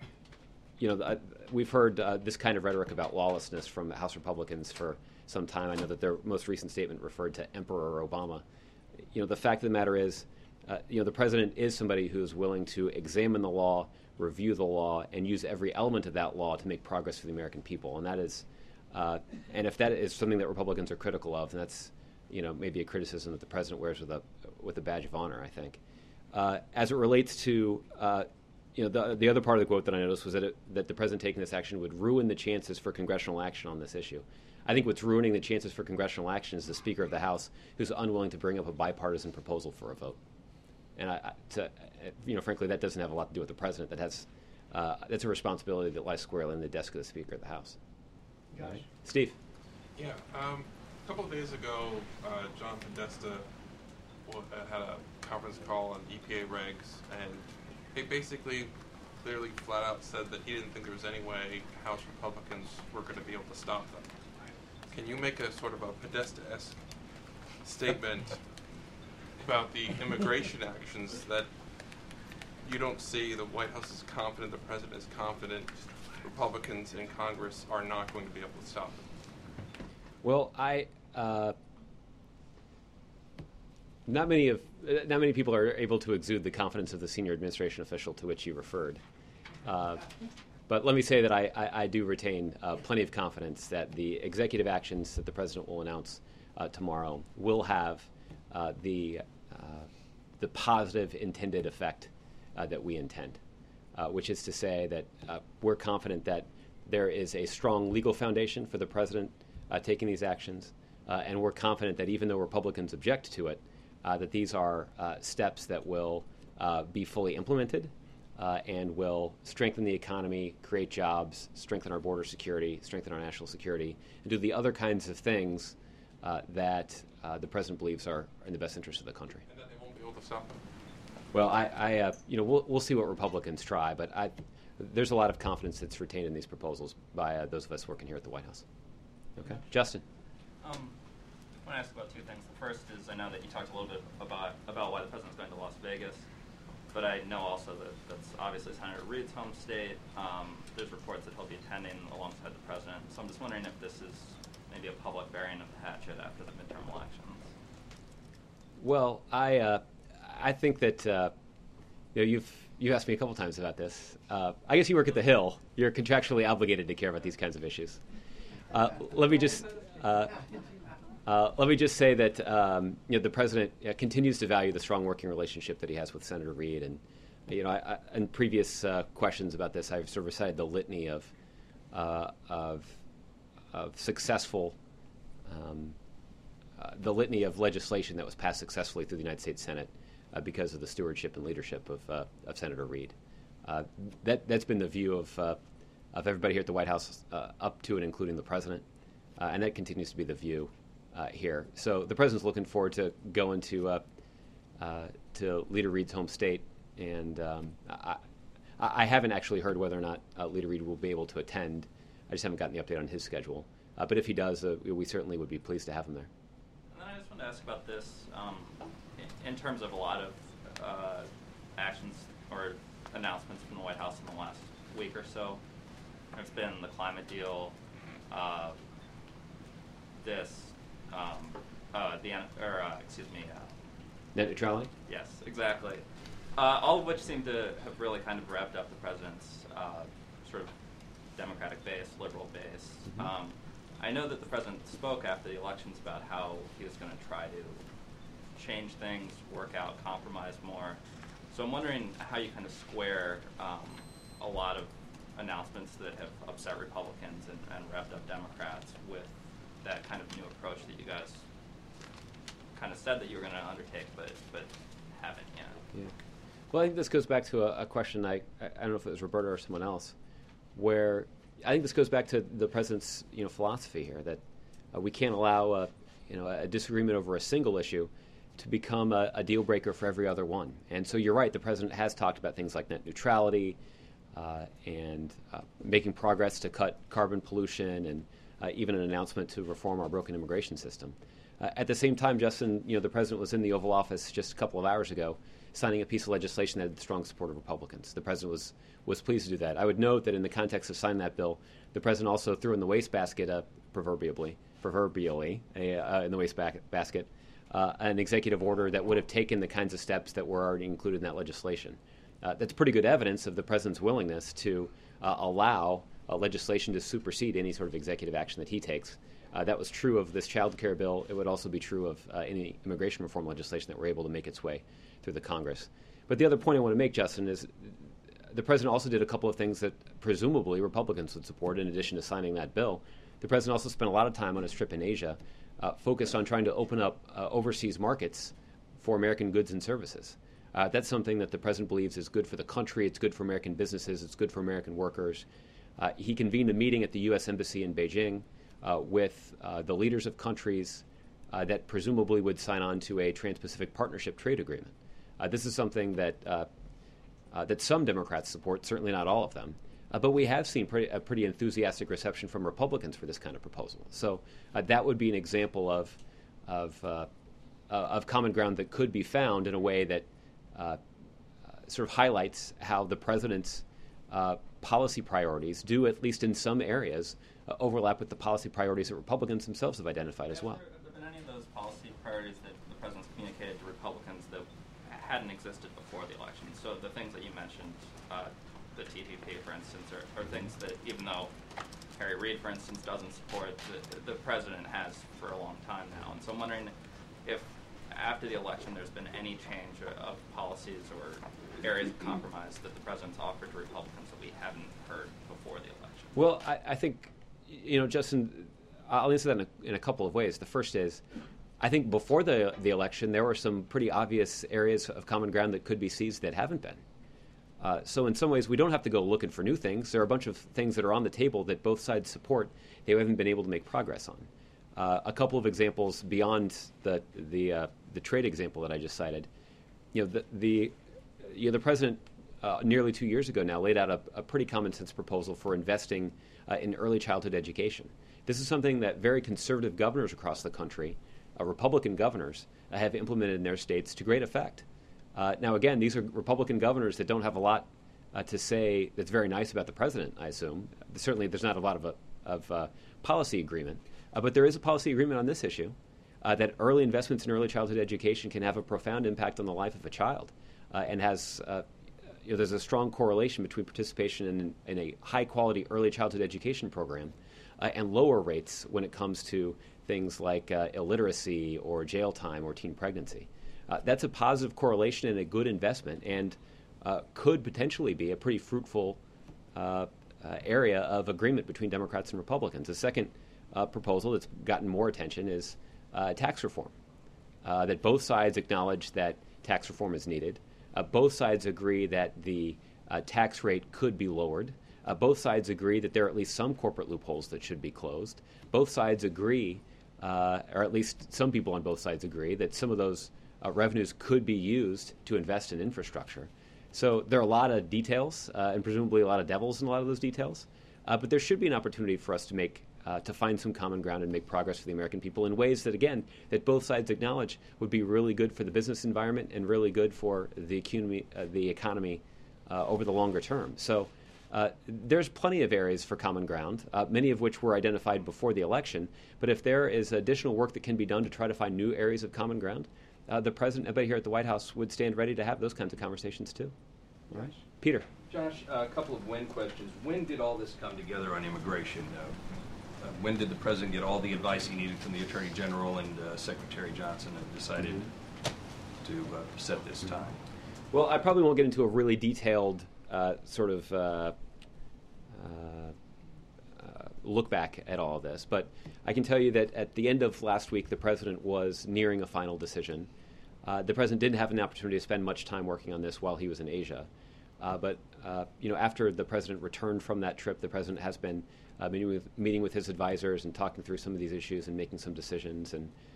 We've heard this kind of rhetoric about lawlessness from House Republicans for some time. I know that their most recent statement referred to Emperor Obama. The fact of the matter is, the president is somebody who is willing to examine the law, review the law, and use every element of that law to make progress for the American people. And that is, and if that is something that Republicans are critical of, then that's, maybe a criticism that the president wears with a badge of honor, I think. As it relates to, the other part of the quote that I noticed was that the president taking this action would ruin the chances for congressional action on this issue. I think what's ruining the chances for congressional action is the Speaker of the House, who's unwilling to bring up a bipartisan proposal for a vote. And frankly, that doesn't have a lot to do with the president. That's a responsibility that lies squarely in the desk of the Speaker of the House. Gosh. Steve. Yeah, a couple of days ago, John Podesta had a conference call on EPA regs, and he basically clearly flat out said that he didn't think there was any way House Republicans were going to be able to stop them. Can you make a sort of a Podesta-esque statement about the immigration actions that you don't see the White House is confident, the president is confident, Republicans in Congress are not going to be able to stop them? Well, not many people are able to exude the confidence of the senior administration official to which you referred. But let me say that I do retain plenty of confidence that the executive actions that the president will announce tomorrow will have the positive intended effect that we intend, which is to say that we're confident that there is a strong legal foundation for the president taking these actions, and we're confident that even though Republicans object to it, that these are steps that will be fully implemented and will strengthen the economy, create jobs, strengthen our border security, strengthen our national security, and do the other kinds of things that the president believes are in the best interest of the country. And that they won't be able to stop them? Well, we'll see what Republicans try, but there's a lot of confidence that's retained in these proposals by those of us working here at the White House. Okay, Justin. I want to ask about two things. The first is, I know that you talked a little bit about why the president's going to Las Vegas, but I know also that that's obviously Senator Reid's home state. There's reports that he'll be attending alongside the president. So I'm just wondering if this is maybe a public burying of the hatchet after the midterm elections. Well, I think that you've asked me a couple times about this. I guess you work at the Hill. You're contractually obligated to care about these kinds of issues. Let me just say that the president continues to value the strong working relationship that he has with Senator Reid, and in previous questions about this, I've sort of recited the litany of successful, the litany of legislation that was passed successfully through the United States Senate because of the stewardship and leadership of Senator Reid. That's been the view of everybody here at the White House, up to and including the president, and that continues to be the view here. So the president's looking forward to going to Leader Reid's home state, and I haven't actually heard whether or not Leader Reid will be able to attend. I just haven't gotten the update on his schedule. But if he does, we certainly would be pleased to have him there. And then I just wanted to ask about this in terms of a lot of actions or announcements from the White House in the last week or so. There's been the climate deal, net neutrality? Yes, exactly. All of which seem to have really kind of revved up the president's sort of Democratic base, liberal base. Mm-hmm. I know that the president spoke after the elections about how he was going to try to change things, work out, compromise more. So I'm wondering how you kind of square a lot of announcements that have upset Republicans and revved up Democrats with that kind of new approach that you guys kind of said that you were going to undertake, but haven't yet. Yeah. Well, I think this goes back to a question, I don't know if it was Roberta or someone else, where I think this goes back to the president's philosophy here, that we can't allow a disagreement over a single issue to become a deal breaker for every other one. And so you're right, the president has talked about things like net neutrality and making progress to cut carbon pollution and even an announcement to reform our broken immigration system. At the same time, Justin, the president was in the Oval Office just a couple of hours ago signing a piece of legislation that had the strong support of Republicans. The president was pleased to do that. I would note that in the context of signing that bill, the president also threw in the wastebasket, proverbially, in the wastebasket, an executive order that would have taken the kinds of steps that were already included in that legislation. That's pretty good evidence of the president's willingness to allow legislation to supersede any sort of executive action that he takes. That was true of this child care bill. It would also be true of any immigration reform legislation that were able to make its way through the Congress. But the other point I want to make, Justin, is the president also did a couple of things that presumably Republicans would support in addition to signing that bill. The president also spent a lot of time on his trip in Asia focused on trying to open up overseas markets for American goods and services. That's something that the president believes is good for the country, it's good for American businesses, it's good for American workers. He convened a meeting at the U.S. Embassy in Beijing with the leaders of countries that presumably would sign on to a Trans-Pacific Partnership trade agreement. This is something that some Democrats support, certainly not all of them. But we have seen a pretty enthusiastic reception from Republicans for this kind of proposal. So that would be an example of common ground that could be found in a way that sort of highlights how the president's policy priorities do, at least in some areas, overlap with the policy priorities that Republicans themselves have identified as well. Have there been any of those policy priorities that the president's communicated to Republicans that hadn't existed before the election? So the things that you mentioned, the TPP, for instance, are things that even though Harry Reid, for instance, doesn't support, the president has for a long time now. And so I'm wondering if after the election there's been any change of policies or areas of compromise that the president's offered to Republicans that we haven't heard before the election. Well, I think, Justin, I'll answer that in a couple of ways. The first is, I think before the election there were some pretty obvious areas of common ground that could be seized that haven't been. So in some ways, we don't have to go looking for new things. There are a bunch of things that are on the table that both sides support they haven't been able to make progress on. A couple of examples beyond the trade example that I just cited. The president nearly 2 years ago now laid out a pretty common sense proposal for investing in early childhood education. This is something that very conservative governors across the country, Republican governors, have implemented in their states to great effect. Now, again, these are Republican governors that don't have a lot to say that's very nice about the president, I assume. Certainly, there's not a lot of policy agreement. But there is a policy agreement on this issue that early investments in early childhood education can have a profound impact on the life of a child and has there's a strong correlation between participation in a high-quality early childhood education program and lower rates when it comes to things like illiteracy or jail time or teen pregnancy. That's a positive correlation and a good investment and could potentially be a pretty fruitful area of agreement between Democrats and Republicans. The second proposal that's gotten more attention is tax reform, that both sides acknowledge that tax reform is needed. Both sides agree that the tax rate could be lowered. Both sides agree that there are at least some corporate loopholes that should be closed. Both sides agree, or at least some people on both sides agree, that some of those revenues could be used to invest in infrastructure. So there are a lot of details and presumably a lot of devils in a lot of those details. But there should be an opportunity for us to find some common ground and make progress for the American people in ways that, again, that both sides acknowledge would be really good for the business environment and really good for the economy over the longer term. So there's plenty of areas for common ground, many of which were identified before the election. But if there is additional work that can be done to try to find new areas of common ground, the president, everybody here at the White House, would stand ready to have those kinds of conversations too. All right, Peter. Josh, a couple of when questions. When did all this come together on immigration? When did the president get all the advice he needed from the Attorney General and Secretary Johnson and decided to set this time? Well, I probably won't get into a really detailed sort of look back at all of this, but I can tell you that at the end of last week, the president was nearing a final decision. The president didn't have an opportunity to spend much time working on this while he was in Asia. But after the president returned from that trip, the president has been meeting with his advisors and talking through some of these issues and making some decisions.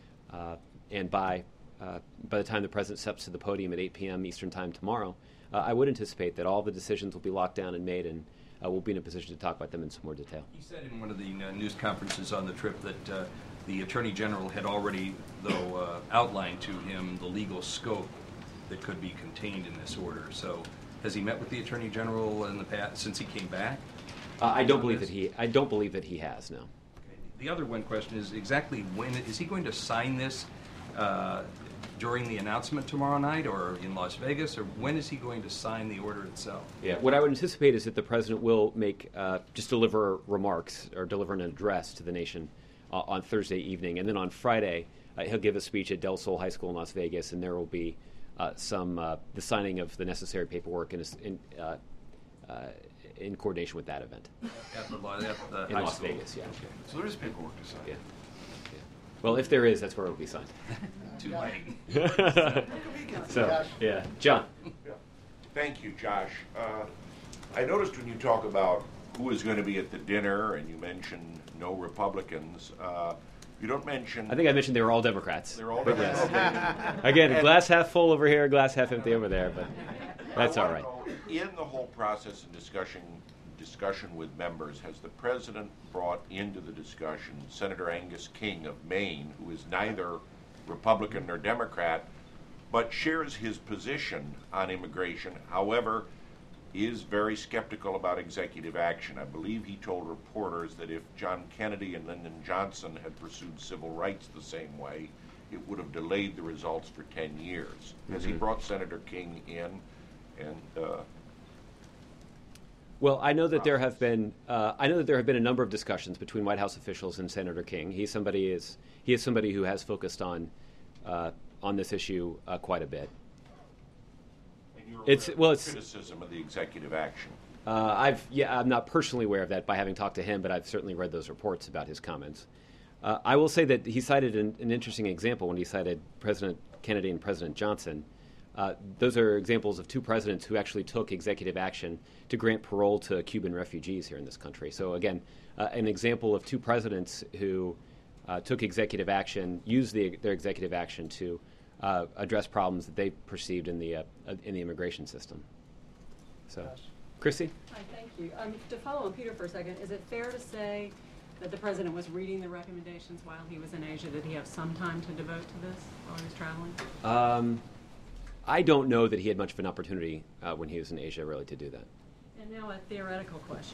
And by the time the president steps to the podium at 8 p.m. Eastern Time tomorrow, I would anticipate that all the decisions will be locked down and made, and we'll be in a position to talk about them in some more detail. He said in one of the news conferences on the trip that the Attorney General had already, though, outlined to him the legal scope that could be contained in this order. So, has he met with the Attorney General in the past since he came back? I don't believe that he has. No. Okay. The other one question is exactly when is he going to sign this? During the announcement tomorrow night, or in Las Vegas, or when is he going to sign the order itself? Yeah, what I would anticipate is that the president will just deliver remarks or deliver an address to the nation on Thursday evening, and then on Friday he'll give a speech at Del Sol High School in Las Vegas, and there will be the signing of the necessary paperwork in coordination with that event. At the in high Las school. Vegas, yeah. Okay. So there is paperwork to sign. Yeah. Well, if there is, that's where it will be signed. Too late. So, yeah. John. Yeah. Thank you, Josh. I noticed when you talk about who is going to be at the dinner, and you mentioned no Republicans, you don't mention... I think I mentioned they were all Democrats. They're all Democrats. Democrats. Okay. Again, glass half full over here, glass half empty over there, but that's all right. In the whole process and discussion with members, has the president brought into the discussion Senator Angus King of Maine, who is neither Republican nor Democrat, but shares his position on immigration, however, is very skeptical about executive action. I believe he told reporters that if John Kennedy and Lyndon Johnson had pursued civil rights the same way, it would have delayed the results for 10 years. Mm-hmm. Has he brought Senator King in? And well, I know that there have been a number of discussions between White House officials and Senator King. He is somebody who has focused on this issue quite a bit. It's criticism of the executive action. I'm not personally aware of that by having talked to him, but I've certainly read those reports about his comments. I will say that he cited an interesting example when he cited President Kennedy and President Johnson. Those are examples of two presidents who actually took executive action to grant parole to Cuban refugees here in this country. So again, an example of two presidents who took executive action, used their executive action to address problems that they perceived in the immigration system. So, Chrissy? Hi, thank you. To follow on Peter for a second, is it fair to say that the president was reading the recommendations while he was in Asia? Did he have some time to devote to this while he was traveling? I don't know that he had much of an opportunity when he was in Asia, really, to do that. And now a theoretical question.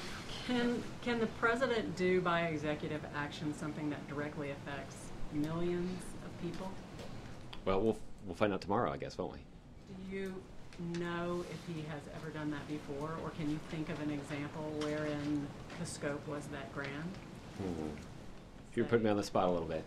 Can the president do by executive action something that directly affects millions of people? Well, we'll find out tomorrow, I guess, won't we? Do you know if he has ever done that before, or can you think of an example wherein the scope was that grand? You're putting me on the spot a little bit.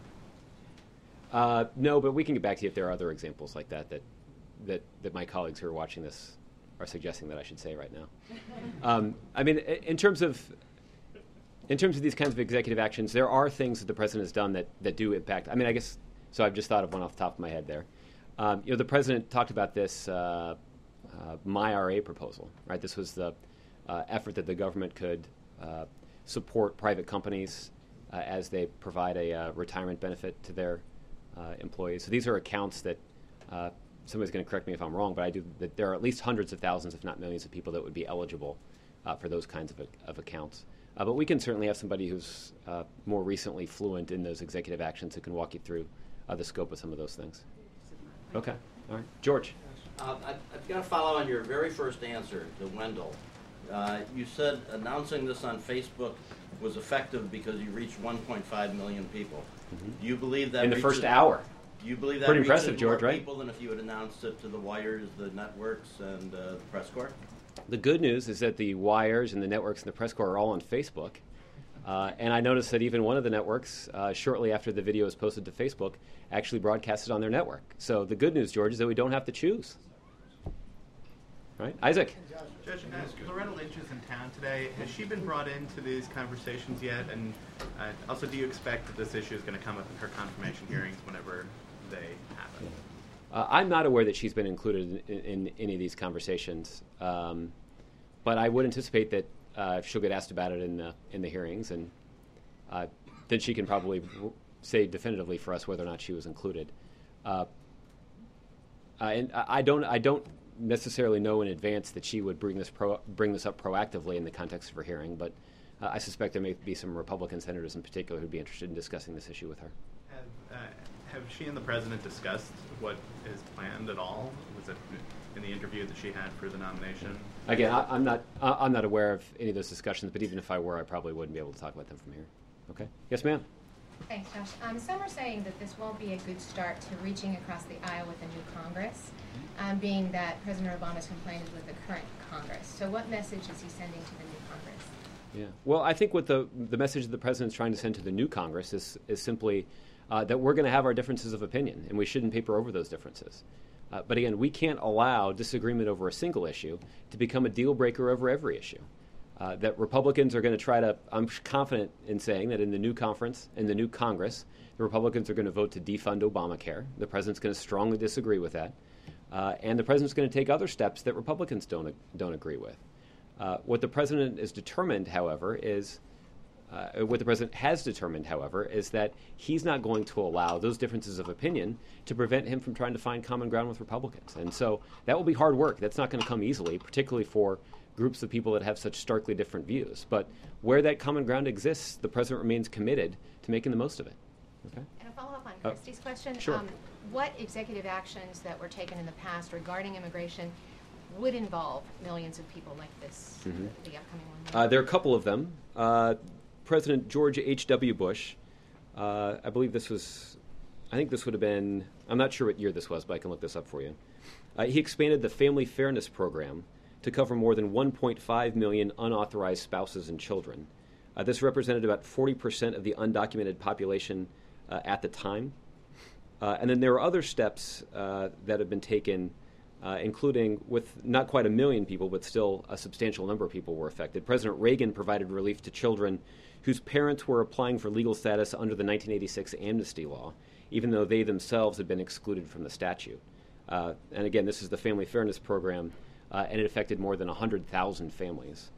No, but we can get back to you if there are other examples like that my colleagues who are watching this are suggesting that I should say right now. I mean, in terms of these kinds of executive actions, there are things that the president has done that do impact. I mean, I guess, so I've just thought of one off the top of my head there. The president talked about this MyRA proposal, right? This was the effort that the government could support private companies as they provide a retirement benefit to their employees. So these are accounts that somebody's going to correct me if I'm wrong, but that there are at least hundreds of thousands, if not millions, of people that would be eligible for those kinds of accounts. But we can certainly have somebody who's more recently fluent in those executive actions who can walk you through the scope of some of those things. Okay. All right. George. I've got to follow on your very first answer to Wendell. You said announcing this on Facebook was effective because you reached 1.5 million people. Mm-hmm. Do you believe that in the first hour? Do you believe that pretty impressive, George, more right? people than if you had announced it to the wires, the networks, and the press corps? The good news is that the wires and the networks and the press corps are all on Facebook. And I noticed that even one of the networks, shortly after the video was posted to Facebook, actually broadcast it on their network. So the good news, George, is that we don't have to choose. All right, Isaac. Judge, Loretta Lynch is in town today. Has she been brought into these conversations yet? And also, do you expect that this issue is going to come up in her confirmation hearings whenever they happen? I'm not aware that she's been included in any of these conversations, but I would anticipate that she'll get asked about it in the hearings, and then she can probably say definitively for us whether or not she was included. And I don't necessarily know in advance that she would bring this up proactively in the context of her hearing, but I suspect there may be some Republican senators in particular who'd be interested in discussing this issue with her. Have she and the president discussed what is planned at all? Was it in the interview that she had for the nomination? Again, I'm not aware of any of those discussions, but even if I were, I probably wouldn't be able to talk about them from here. Okay. Yes, ma'am. Thanks, Josh. Some are saying that this won't be a good start to reaching across the aisle with a new Congress, being that President Obama's complaint is with the current Congress. So what message is he sending to the new Congress? Yeah. Well, I think what the message that the president's trying to send to the new Congress is simply that we're going to have our differences of opinion, and we shouldn't paper over those differences. But again, we can't allow disagreement over a single issue to become a deal breaker over every issue. That Republicans are going to try to, I'm confident in saying that in the new conference, in the new Congress, the Republicans are going to vote to defund Obamacare. The president's going to strongly disagree with that. And the president's going to take other steps that Republicans don't agree with. What the president is determined, however, is what the president has determined, however, is that he's not going to allow those differences of opinion to prevent him from trying to find common ground with Republicans. And so that will be hard work. That's not going to come easily, particularly for groups of people that have such starkly different views. But where that common ground exists, the president remains committed to making the most of it. Okay? And a follow-up on Christie's question. Sure. What executive actions that were taken in the past regarding immigration would involve millions of people like this, the upcoming one? There are a couple of them. President George H.W. Bush, I think this would have been, I'm not sure what year this was, but I can look this up for you. He expanded the Family Fairness Program to cover more than 1.5 million unauthorized spouses and children. This represented about 40% of the undocumented population at the time. And then there are other steps that have been taken, including with not quite 1 million people, but still a substantial number of people were affected. President Reagan provided relief to children whose parents were applying for legal status under the 1986 amnesty law, even though they themselves had been excluded from the statute. And again, this is the Family Fairness Program, and it affected more than 100,000 families.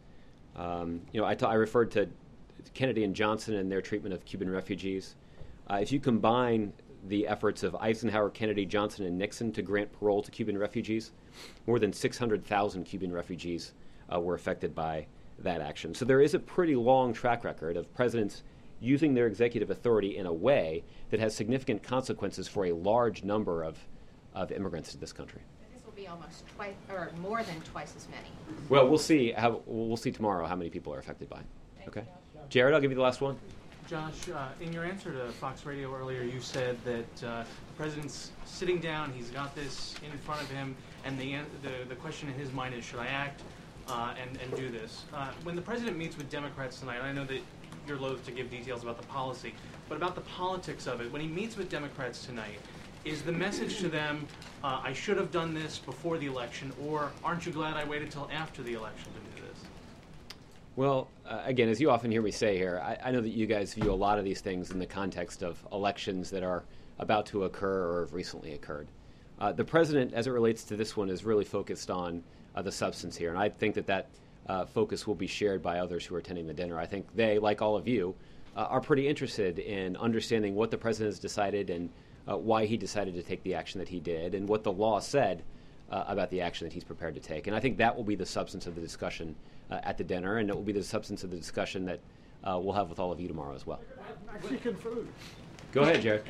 I referred to Kennedy and Johnson and their treatment of Cuban refugees. If you combine the efforts of Eisenhower, Kennedy, Johnson, and Nixon to grant parole to Cuban refugees, more than 600,000 Cuban refugees were affected by that action. So there is a pretty long track record of presidents using their executive authority in a way that has significant consequences for a large number of immigrants to this country. This will be almost twice, or more than twice as many. Well, we'll see tomorrow how many people are affected by it. Okay, Jared, I'll give you the last one. Josh, in your answer to Fox Radio earlier, you said that the president's sitting down, he's got this in front of him, and the question in his mind is, should I act and do this? When the president meets with Democrats tonight, I know that you're loath to give details about the policy, but about the politics of it, when he meets with Democrats tonight, is the message to them, I should have done this before the election, or aren't you glad I waited till after the election to do this? Well, again, as you often hear me say here, I know that you guys view a lot of these things in the context of elections that are about to occur or have recently occurred. The president, as it relates to this one, is really focused on the substance here, and I think that focus will be shared by others who are attending the dinner. I think they, like all of you, are pretty interested in understanding what the president has decided and why he decided to take the action that he did and what the law said about the action that he's prepared to take. And I think that will be the substance of the discussion at the dinner, and it will be the substance of the discussion that we'll have with all of you tomorrow as well. Mexican food. Go ahead, Jared.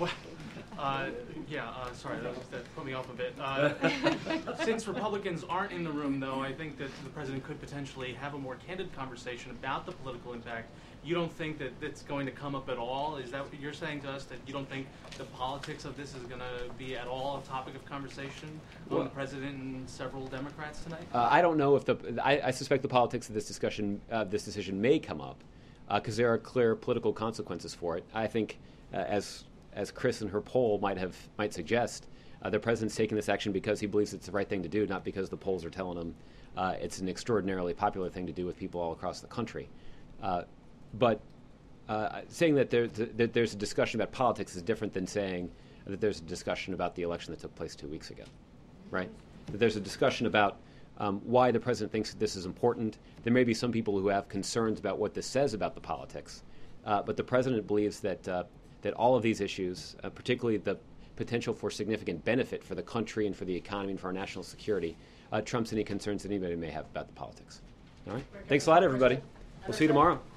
Sorry, that put me off a bit. Since Republicans aren't in the room, though, I think that the president could potentially have a more candid conversation about the political impact. You don't think that it's going to come up at all? Is that what you're saying to us, that you don't think the politics of this is going to be at all a topic of conversation among the president and several Democrats tonight? I don't know if I suspect the politics of this discussion, this decision may come up because there are clear political consequences for it. I think, as Chris in her poll might suggest, The president's taking this action because he believes it's the right thing to do, not because the polls are telling him it's an extraordinarily popular thing to do with people all across the country. But saying that there's a discussion about politics is different than saying that there's a discussion about the election that took place 2 weeks ago, right? That there's a discussion about why the president thinks that this is important. There may be some people who have concerns about what this says about the politics, but the president believes that that all of these issues, particularly the potential for significant benefit for the country and for the economy and for our national security, trumps any concerns that anybody may have about the politics. All right? Thanks a lot, everybody. We'll see you tomorrow.